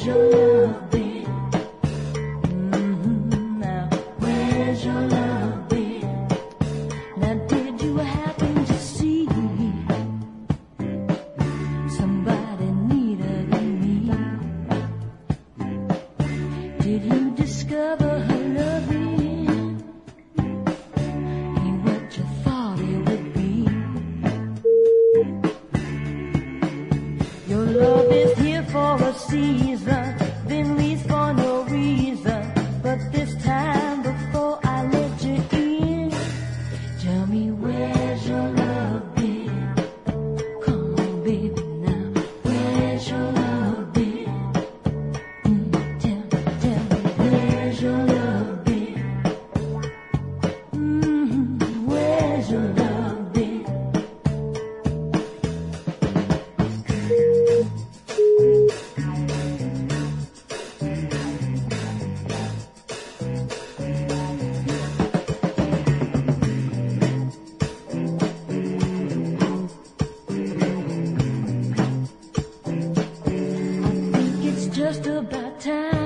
your love been? Now, where's your love been? Now, did you happen to see somebody neater than me? Did you discover her loving? Ain't what you thought it would be. Your love is here for a season, then leaves for no reason. But this time before I let you in, tell me where's your love been? Come on, baby, now, where's your love been? Tell me, where's your love been? Where's your love been? It's just about time